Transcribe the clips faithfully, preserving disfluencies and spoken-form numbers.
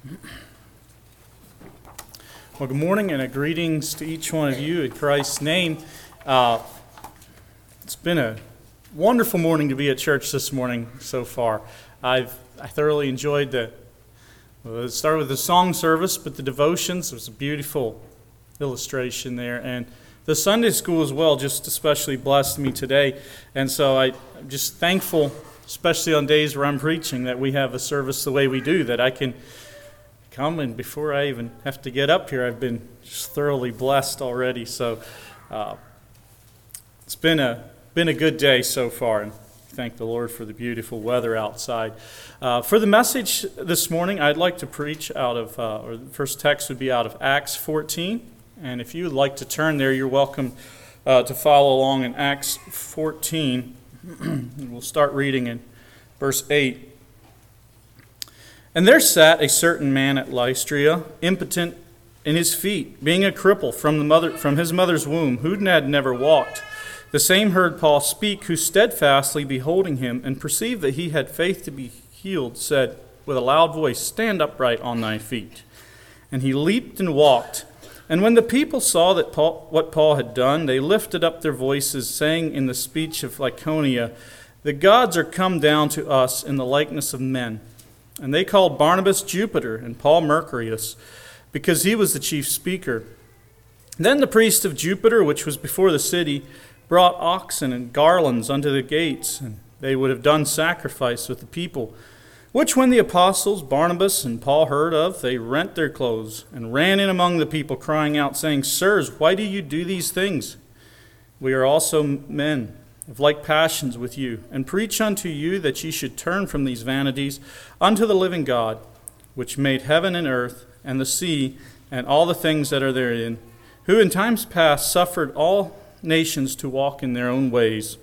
Well, good morning and a greetings to each one of you in Christ's name. Uh, it's been a wonderful morning to be at church this morning so far. I've I thoroughly enjoyed the, well, it started with the song service, but the devotions, there was a beautiful illustration there. And the Sunday school as well just especially blessed me today. And so I, I'm just thankful, especially on days where I'm preaching, that we have a service the way we do, that I can come, and before I even have to get up here, I've been just thoroughly blessed already. So uh, it's been a been a good day so far, and thank the Lord for the beautiful weather outside. Uh, for the message this morning, I'd like to preach out of, uh, or the first text would be out of Acts fourteen, and if you would like to turn there, you're welcome uh, to follow along in Acts fourteen. And we'll start reading in verse eight. And there sat a certain man at Lystra, impotent in his feet, being a cripple from the mother from his mother's womb, who had never walked. The same heard Paul speak, who steadfastly beholding him, and perceived that he had faith to be healed, said with a loud voice, Stand upright on thy feet. And he leaped and walked. And when the people saw that Paul, what Paul had done, they lifted up their voices, saying in the speech of Lycaonia, The gods are come down to us in the likeness of men. And they called Barnabas Jupiter and Paul Mercurius, because he was the chief speaker. Then the priest of Jupiter, which was before the city, brought oxen and garlands unto the gates, and they would have done sacrifice with the people. Which when the apostles Barnabas and Paul heard of, they rent their clothes, and ran in among the people, crying out, saying, Sirs, why do you do these things? We are also men of like passions with you, and preach unto you that ye should turn from these vanities unto the living God, which made heaven and earth, and the sea, and all the things that are therein, who in times past suffered all nations to walk in their own ways.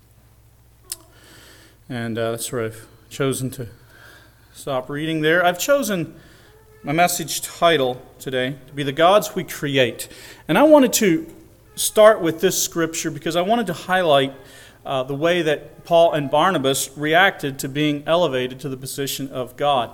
And uh, that's where I've chosen to stop reading there. I've chosen my message title today to be The Gods We Create. And I wanted to start with this scripture because I wanted to highlight uh, the way that Paul and Barnabas reacted to being elevated to the position of God,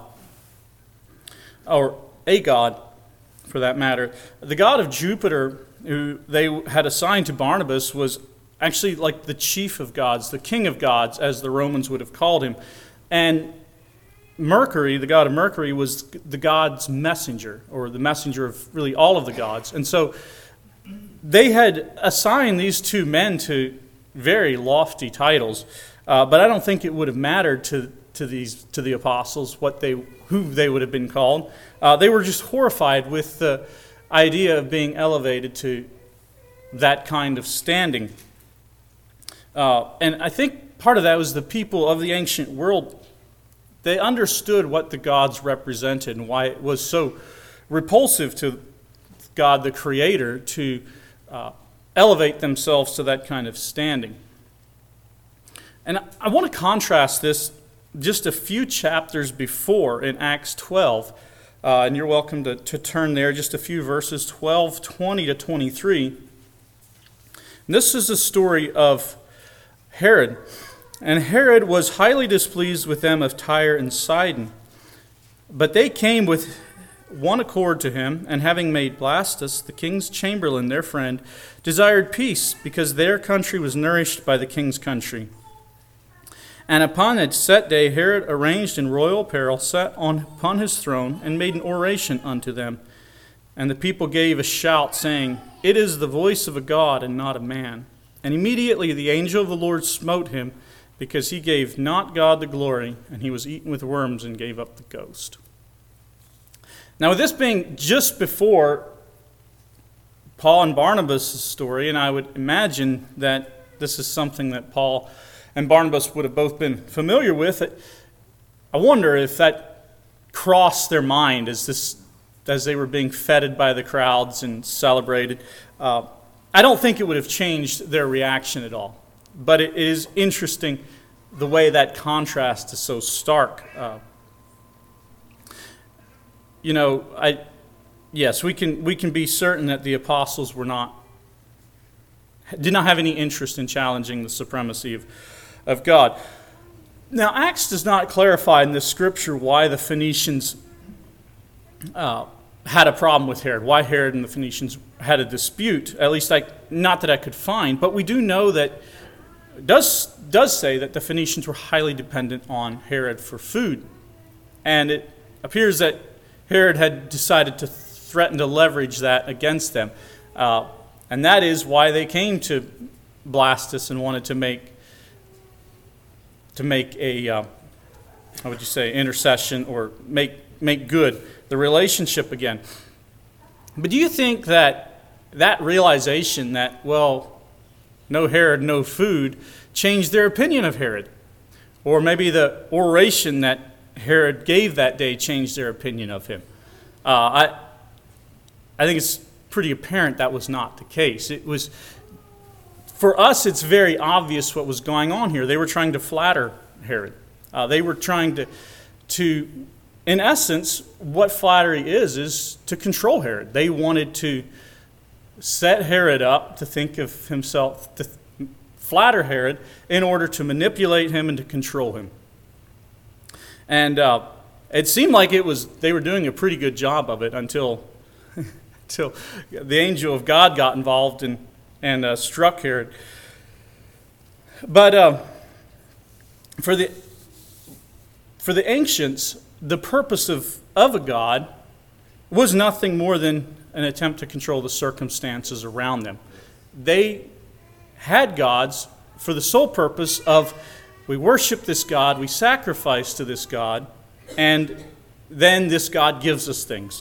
or a god for that matter. The god of Jupiter, who they had assigned to Barnabas, was actually like the chief of gods, the king of gods, as the Romans would have called him. And Mercury, the god of Mercury, was the god's messenger, or the messenger of really all of the gods. And so they had assigned these two men to very lofty titles, uh, but I don't think it would have mattered to to these to the apostles what they who they would have been called. Uh, they were just horrified with the idea of being elevated to that kind of standing, uh, and I think part of that was the people of the ancient world. They understood what the gods represented and why it was so repulsive to God, the Creator, to Uh, elevate themselves to that kind of standing. And I want to contrast this just a few chapters before in Acts twelve, uh, and you're welcome to, to turn there, just a few verses, twelve, twenty to twenty-three. And this is the story of Herod. And Herod was highly displeased with them of Tyre and Sidon. But they came with one accord to him, and having made Blastus, the king's chamberlain, their friend, desired peace, because their country was nourished by the king's country. And upon that set day Herod, arranged in royal apparel, sat on upon his throne, and made an oration unto them. And the people gave a shout, saying, It is the voice of a God, and not a man. And immediately the angel of the Lord smote him, because he gave not God the glory, and he was eaten with worms, and gave up the ghost. Now, with this being just before Paul and Barnabas' story, and I would imagine that this is something that Paul and Barnabas would have both been familiar with, I wonder if that crossed their mind as this, as they were being feted by the crowds and celebrated. Uh, I don't think it would have changed their reaction at all, but it is interesting the way that contrast is so stark. Uh, You know, I yes, we can we can be certain that the apostles were not did not have any interest in challenging the supremacy of, of God. Now, Acts does not clarify in this scripture why the Phoenicians uh, had a problem with Herod, why Herod and the Phoenicians had a dispute, at least I, not that I could find, but we do know that it does, does say that the Phoenicians were highly dependent on Herod for food. And it appears that Herod had decided to threaten to leverage that against them. Uh, and that is why they came to Blastus and wanted to make to make a, uh, how would you say, intercession or make make good the relationship again. But do you think that that realization that, well, no Herod, no food, changed their opinion of Herod? Or maybe the oration that Herod gave that day changed their opinion of him? Uh, I, I think it's pretty apparent that was not the case. It was, for us, it's very obvious what was going on here. They were trying to flatter Herod. Uh, they were trying to, to, in essence, what flattery is, is to control Herod. They wanted to set Herod up to think of himself, to flatter Herod in order to manipulate him and to control him. And uh, it seemed like it was they were doing a pretty good job of it until, until the angel of God got involved and, and uh, struck Herod. But uh, for the for the ancients, the purpose of, of a god was nothing more than an attempt to control the circumstances around them. They had gods for the sole purpose of, we worship this God, we sacrifice to this God, and then this God gives us things.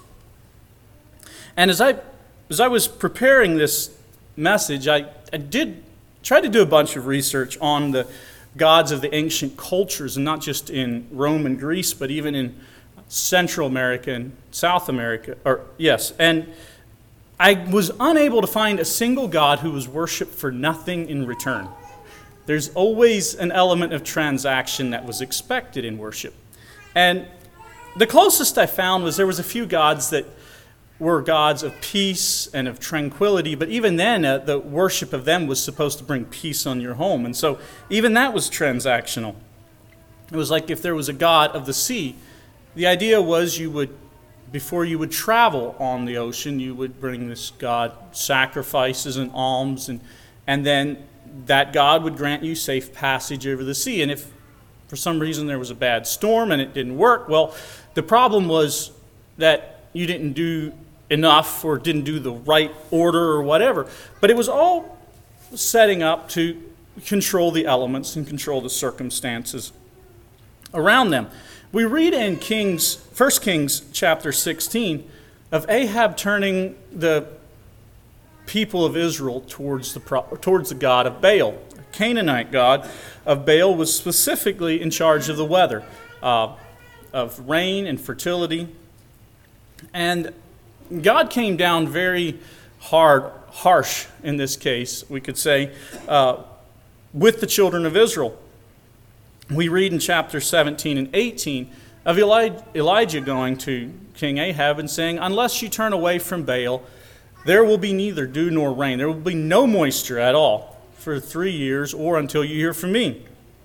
And as I as I was preparing this message, I, I did try to do a bunch of research on the gods of the ancient cultures, and not just in Rome and Greece, but even in Central America and South America. Or yes, and I was unable to find a single god who was worshipped for nothing in return. There's always an element of transaction that was expected in worship. And the closest I found was there was a few gods that were gods of peace and of tranquility, but even then uh, the worship of them was supposed to bring peace on your home. And so even that was transactional. It was like if there was a god of the sea, the idea was you would, before you would travel on the ocean, you would bring this god sacrifices and alms, and and then that god would grant you safe passage over the sea. And if for some reason there was a bad storm and it didn't work, well, the problem was that you didn't do enough or didn't do the right order or whatever. But it was all setting up to control the elements and control the circumstances around them. We read in Kings, First Kings chapter sixteen of Ahab turning the people of Israel towards the towards the god of Baal. The Canaanite god of Baal was specifically in charge of the weather, uh, of rain and fertility. And God came down very hard, harsh in this case, we could say, uh, with the children of Israel. We read in chapter seventeen and eighteen of Elijah going to King Ahab and saying, "Unless you turn away from Baal, there will be neither dew nor rain. There will be no moisture at all for three years or until you hear from me."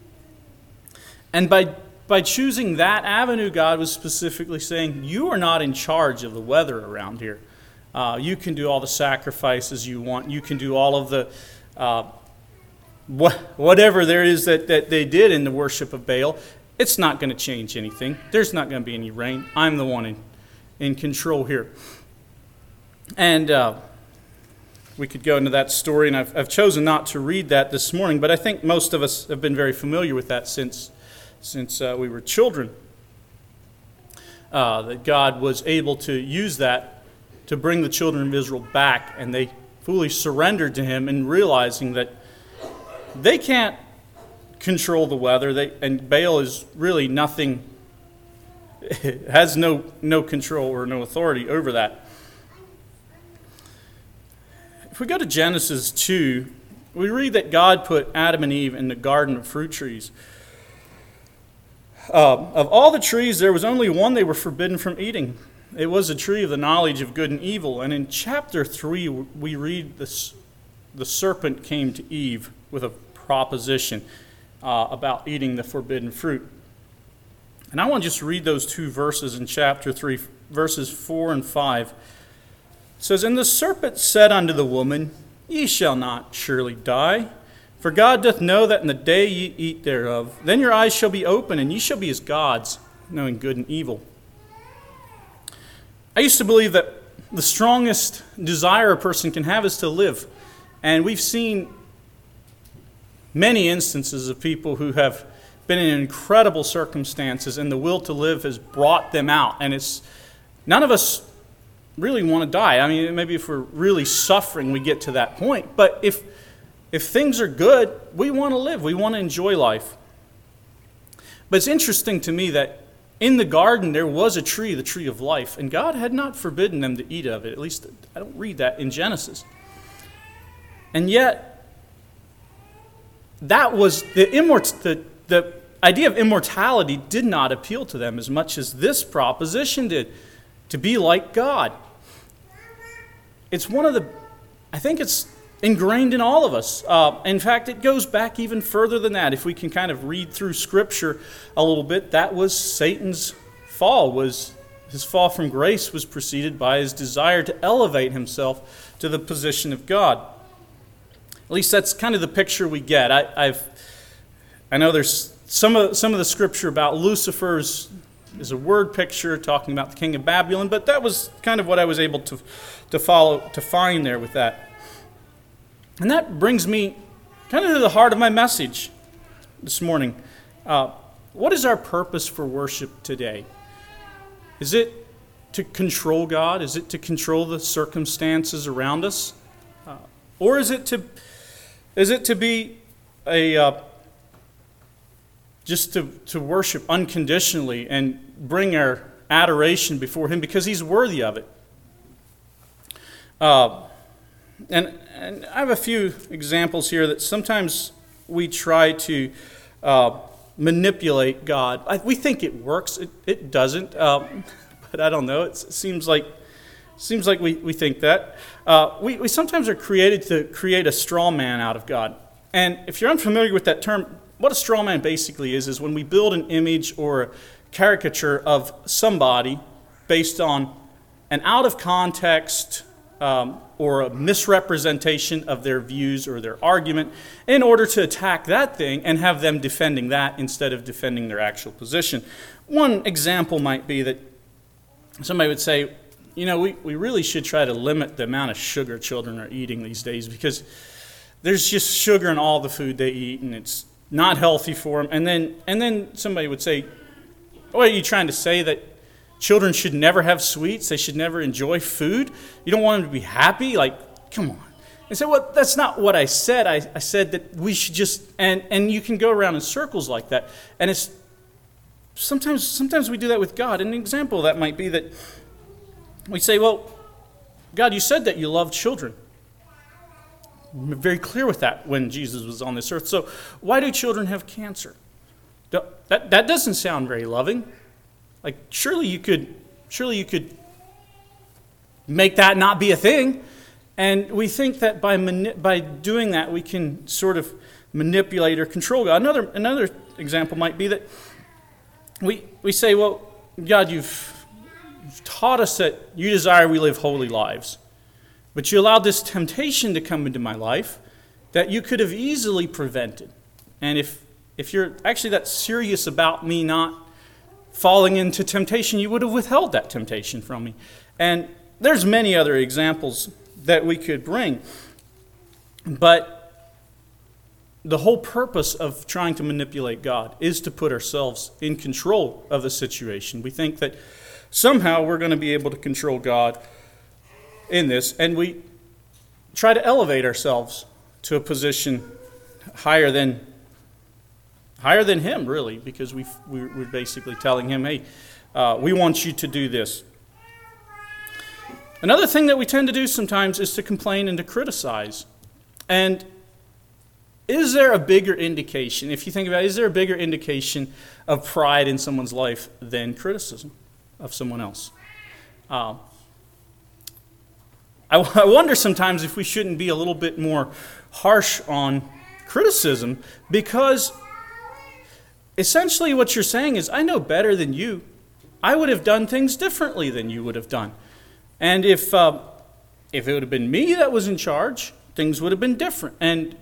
And by By choosing that avenue, God was specifically saying, you are not in charge of the weather around here. Uh, you can do all the sacrifices you want. You can do all of the, uh, wh- whatever there is that, that they did in the worship of Baal. It's not going to change anything. There's not going to be any rain. I'm the one in, in control here. And uh, we could go into that story, and I've, I've chosen not to read that this morning, but I think most of us have been very familiar with that since since uh, we were children, uh, that God was able to use that to bring the children of Israel back, and they fully surrendered to him in realizing that they can't control the weather, they, and Baal is really nothing, has no, no control or no authority over that. If we go to Genesis two, we read that God put Adam and Eve in the garden of fruit trees. Uh, of all the trees, there was only one they were forbidden from eating. It was a tree of the knowledge of good and evil. And in chapter three, we read this, the serpent came to Eve with a proposition uh, about eating the forbidden fruit. And I want to just read those two verses in chapter three, verses four and five. It says, And the serpent said unto the woman, Ye shall not surely die. For God doth know that in the day ye eat thereof, then your eyes shall be open, and ye shall be as gods, knowing good and evil. I used to believe that the strongest desire a person can have is to live. And we've seen many instances of people who have been in incredible circumstances, and the will to live has brought them out. And it's none of us really want to die. I mean, maybe if we're really suffering, we get to that point. But if if things are good, we want to live. We want to enjoy life. But it's interesting to me that in the garden there was a tree, the tree of life, and God had not forbidden them to eat of it. At least I don't read that in Genesis. And yet, that was the immort the the idea of immortality did not appeal to them as much as this proposition did, to be like God. It's one of the, I think it's ingrained in all of us. Uh, in fact, it goes back even further than that. If we can kind of read through Scripture a little bit, that was Satan's fall. Was his fall from grace was preceded by his desire to elevate himself to the position of God. At least that's kind of the picture we get. I, I've, I know there's some of some of the Scripture about Lucifer's is a word picture talking about the king of Babylon, but that was kind of what I was able to to follow to find there with that. And that brings me kind of to the heart of my message this morning. Uh, what is our purpose for worship today? Is it to control God? Is it to control the circumstances around us? Uh, or is it to is it to be a uh, just to, to worship unconditionally and bring our adoration before Him because He's worthy of it? Uh, and, and I have a few examples here that sometimes we try to uh, manipulate God. I, we think it works. It, it doesn't. Um, but I don't know. It's, it seems like seems like we, we think that. Uh, we, we sometimes are created to create a straw man out of God. And if you're unfamiliar with that term, what a straw man basically is, is when we build an image or a caricature of somebody based on an out of context um, or a misrepresentation of their views or their argument in order to attack that thing and have them defending that instead of defending their actual position. One example might be that somebody would say, you know, we, we really should try to limit the amount of sugar children are eating these days because there's just sugar in all the food they eat and it's not healthy for them. And then and then somebody would say, oh, are you trying to say that children should never have sweets? They should never enjoy food? You don't want them to be happy? Like, come on. And say, well, that's not what I said. I, I said that we should just, and, and you can go around in circles like that. And it's, sometimes sometimes we do that with God. An example of that might be that we say, well, God, you said that you love children. We're very clear with that when Jesus was on this earth. So why do children have cancer? That that doesn't sound very loving. Like surely you could surely you could make that not be a thing. And we think that by mani- by doing that we can sort of manipulate or control God. Another another example might be that we we say, well, God, you've You've taught us that you desire we live holy lives. But you allowed this temptation to come into my life that you could have easily prevented. And if if you're actually that serious about me not falling into temptation, you would have withheld that temptation from me. And there's many other examples that we could bring. But the whole purpose of trying to manipulate God is to put ourselves in control of the situation. We think that somehow we're going to be able to control God in this, and we try to elevate ourselves to a position higher than higher than Him, really, because we we're basically telling Him, hey, uh, we want you to do this. Another thing that we tend to do sometimes is to complain and to criticize. And is there a bigger indication, if you think about it, is there a bigger indication of pride in someone's life than criticism of someone else? Uh, I, I wonder sometimes if we shouldn't be a little bit more harsh on criticism, because essentially what you're saying is, I know better than you. I would have done things differently than you would have done. And if uh, if it would have been me that was in charge, things would have been different. And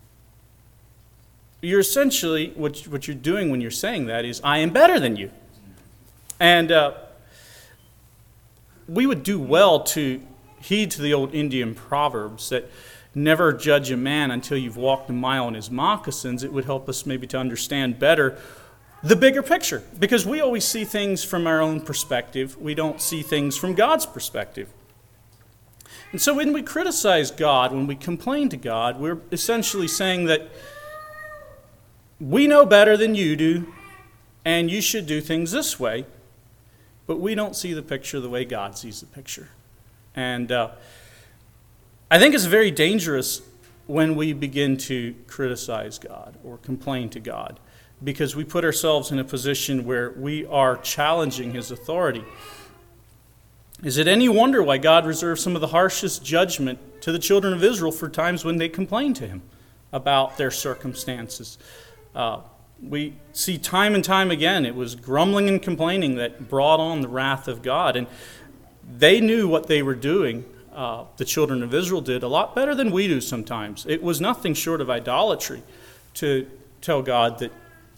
you're essentially, what, what you're doing when you're saying that is, I am better than you. And uh, we would do well to heed to the old Indian proverbs that never judge a man until you've walked a mile in his moccasins. It would help us maybe to understand better the bigger picture, because we always see things from our own perspective. We don't see things from God's perspective. And so when we criticize God, when we complain to God, we're essentially saying that we know better than you do, and you should do things this way, but we don't see the picture the way God sees the picture. And uh, I think it's very dangerous when we begin to criticize God or complain to God, because we put ourselves in a position where we are challenging his authority. Is it any wonder why God reserved some of the harshest judgment to the children of Israel for times when they complained to him about their circumstances? Uh, we see time and time again it was grumbling and complaining that brought on the wrath of God. And they knew what they were doing. Uh, the children of Israel did a lot better than we do sometimes. It was nothing short of idolatry to tell God that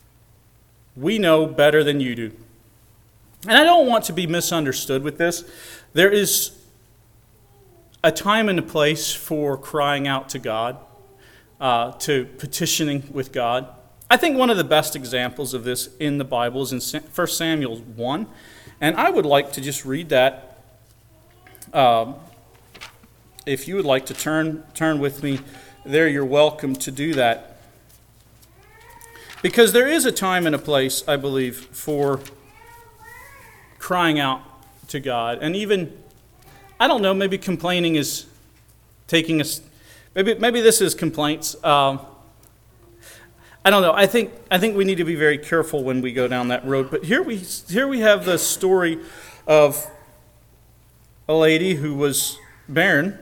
we know better than you do. And I don't want to be misunderstood with this. There is a time and a place for crying out to God, uh, to petitioning with God. I think one of the best examples of this in the Bible is in First Samuel one. And I would like to just read that. Um, if you would like to turn turn with me there, you're welcome to do that. Because there is a time and a place, I believe, for crying out to God. And even, I don't know, maybe complaining is taking us, maybe maybe this is complaints. Um, I don't know. I think I think we need to be very careful when we go down that road. But here we here we have the story of a lady who was barren.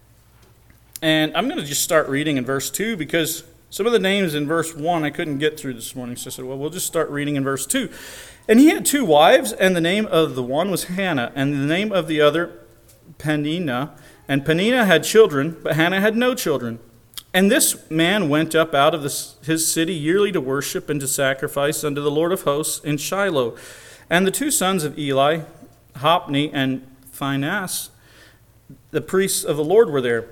And I'm going to just start reading in verse two, because some of the names in verse one I couldn't get through this morning. So I said, well, we'll just start reading in verse two. And he had two wives, and the name of the one was Hannah, and the name of the other Peninnah. And Peninnah had children, but Hannah had no children. And this man went up out of the, his city yearly to worship and to sacrifice unto the Lord of hosts in Shiloh. And the two sons of Eli, Hophni and Phinehas, the priests of the Lord, were there.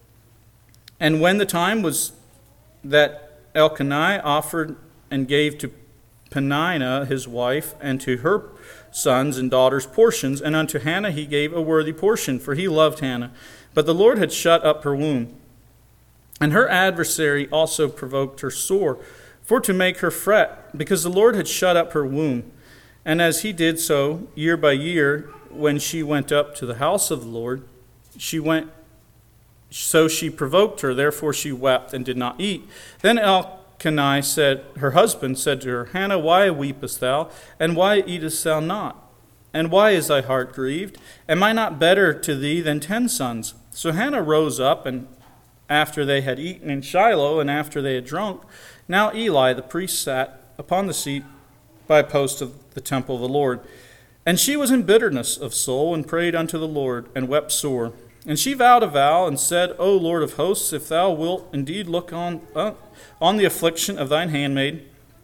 And when the time was that Elkanah offered and gave to Peninnah his wife, and to her sons and daughters portions, and unto Hannah he gave a worthy portion, for he loved Hannah. But the Lord had shut up her womb. And her adversary also provoked her sore, for to make her fret, because the Lord had shut up her womb. And as he did so, year by year, when she went up to the house of the Lord, she went, so she provoked her, therefore she wept and did not eat. Then Elkanah said, her husband said to her, Hannah, why weepest thou, and why eatest thou not? And why is thy heart grieved? Am I not better to thee than ten sons? So Hannah rose up, and after they had eaten in Shiloh, and after they had drunk, now Eli the priest sat upon the seat by a post of the temple of the Lord. And she was in bitterness of soul, and prayed unto the Lord, and wept sore. And she vowed a vow, and said, O Lord of hosts, if thou wilt indeed look on, uh, on the affliction of thine handmaid,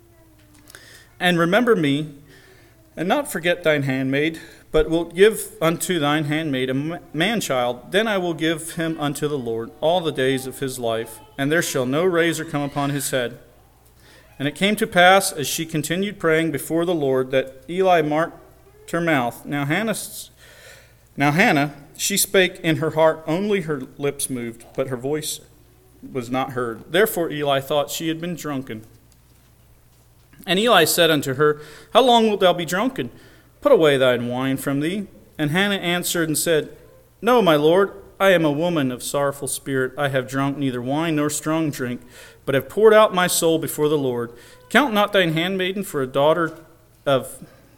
and remember me, and not forget thine handmaid, but wilt give unto thine handmaid a man-child, then I will give him unto the Lord all the days of his life, and there shall no razor come upon his head. And it came to pass, as she continued praying before the Lord, that Eli marked her mouth. Now Hannah, now Hannah, she spake in her heart, only her lips moved, but her voice was not heard. Therefore Eli thought she had been drunken. And Eli said unto her, How long wilt thou be drunken? Put away thine wine from thee. And Hannah answered and said, No, my Lord, I am a woman of sorrowful spirit. I have drunk neither wine nor strong drink, but have poured out my soul before the Lord. Count not thine handmaiden for a daughter of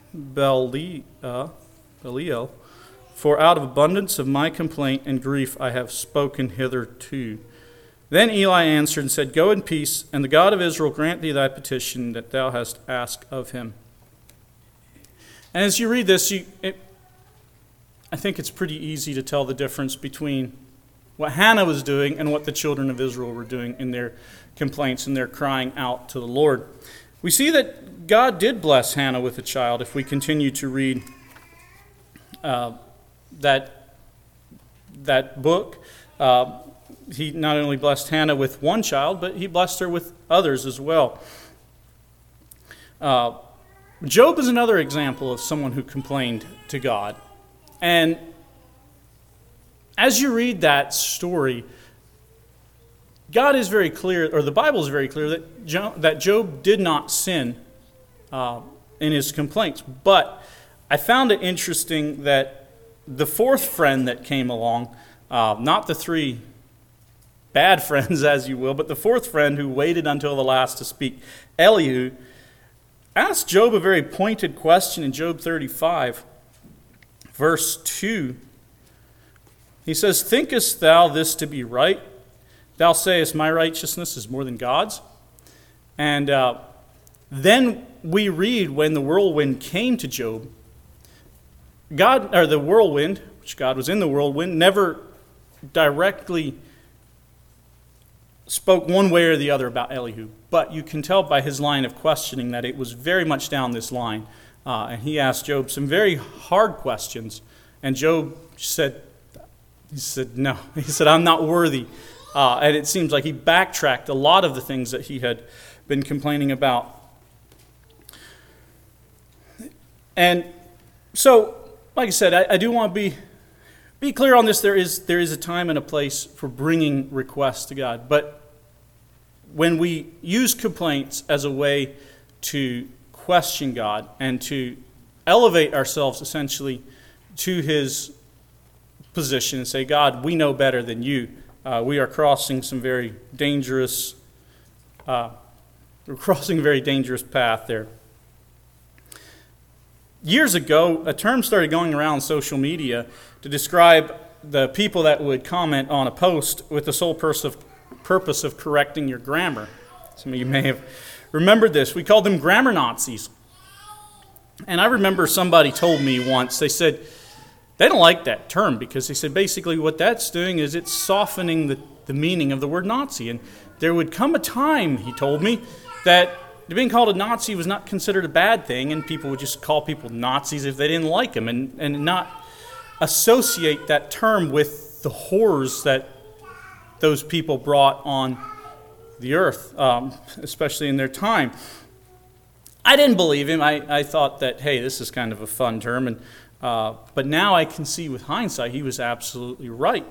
Belial, Belial, for out of abundance of my complaint and grief I have spoken hitherto. Then Eli answered and said, Go in peace, and the God of Israel grant thee thy petition that thou hast asked of him. And as you read this, you, it, I think it's pretty easy to tell the difference between what Hannah was doing and what the children of Israel were doing in their complaints and their crying out to the Lord. We see that God did bless Hannah with a child if we continue to read uh, that, that book. Uh, he not only blessed Hannah with one child, but he blessed her with others as well. Uh, Job is another example of someone who complained to God. And as you read that story, God is very clear, or the Bible is very clear, that Job, that Job did not sin uh, in his complaints. But I found it interesting that the fourth friend that came along, uh, not the three bad friends, as you will, but the fourth friend who waited until the last to speak, Elihu, asked Job a very pointed question in Job thirty-five, verse two. He says, "Thinkest thou this to be right? Thou sayest, my righteousness is more than God's." And uh, then we read when the whirlwind came to Job, God, or the whirlwind, which God was in the whirlwind, never directly spoke one way or the other about Elihu. But you can tell by his line of questioning that it was very much down this line. Uh, and he asked Job some very hard questions. And Job said, he said, no. He said, I'm not worthy. Uh, and it seems like he backtracked a lot of the things that he had been complaining about. And so, like I said, I, I do want to be be clear on this. There is there is a time and a place for bringing requests to God. But when we use complaints as a way to question God and to elevate ourselves essentially to his position and say, God, we know better than you. Uh, we are crossing some very dangerous, uh, we're crossing a very dangerous path there. Years ago, a term started going around social media to describe the people that would comment on a post with the sole purpose of, purpose of correcting your grammar. Some of you may have remembered this. We called them grammar Nazis. And I remember somebody told me once, they said, they don't like that term because they said basically what that's doing is it's softening the, the meaning of the word Nazi. And there would come a time, he told me, that being called a Nazi was not considered a bad thing, and people would just call people Nazis if they didn't like them and, and not associate that term with the horrors that those people brought on the earth, um, especially in their time. I didn't believe him. I, I thought that, hey, this is kind of a fun term, and Uh, but now I can see with hindsight he was absolutely right.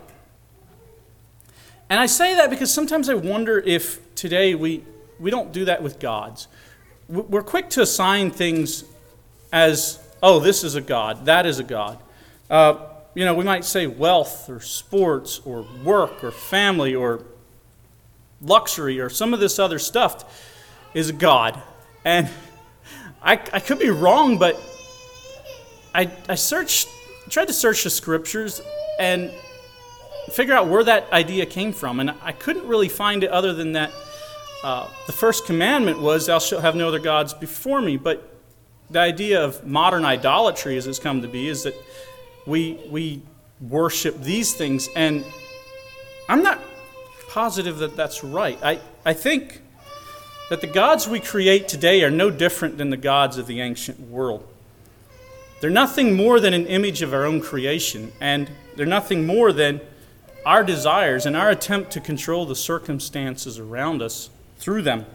And I say that because sometimes I wonder if today we, we don't do that with gods. We're quick to assign things as, oh, this is a god, that is a god. Uh, you know, we might say wealth or sports or work or family or luxury or some of this other stuff is a god. And I, I could be wrong, but I, I searched, tried to search the scriptures and figure out where that idea came from. And I couldn't really find it other than that uh, the first commandment was, thou shalt have no other gods before me. But the idea of modern idolatry, as it's come to be, is that we, we worship these things. And I'm not positive that that's right. I, I think that the gods we create today are no different than the gods of the ancient world. They're nothing more than an image of our own creation, and they're nothing more than our desires and our attempt to control the circumstances around us through them.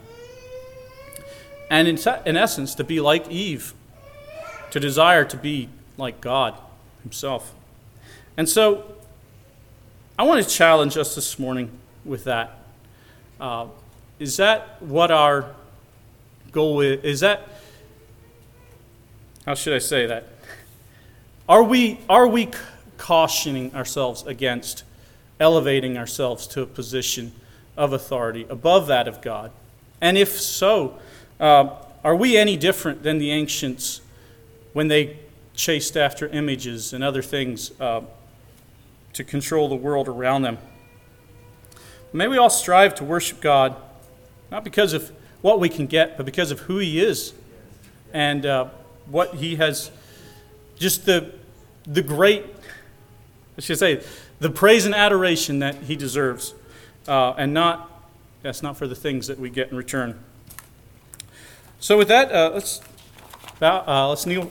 And in, in essence, to be like Eve, to desire to be like God himself. And so, I want to challenge us this morning with that. Uh, is that what our goal is? Is that, how should I say that? Are we are we cautioning ourselves against elevating ourselves to a position of authority above that of God? And if so, uh, are we any different than the ancients when they chased after images and other things uh, to control the world around them? May we all strive to worship God, not because of what we can get, but because of who he is and uh, what he has just the the great, I should say, the praise and adoration that he deserves, uh, and not, that's not for the things that we get in return. So with that, uh, let's bow, uh, let's kneel.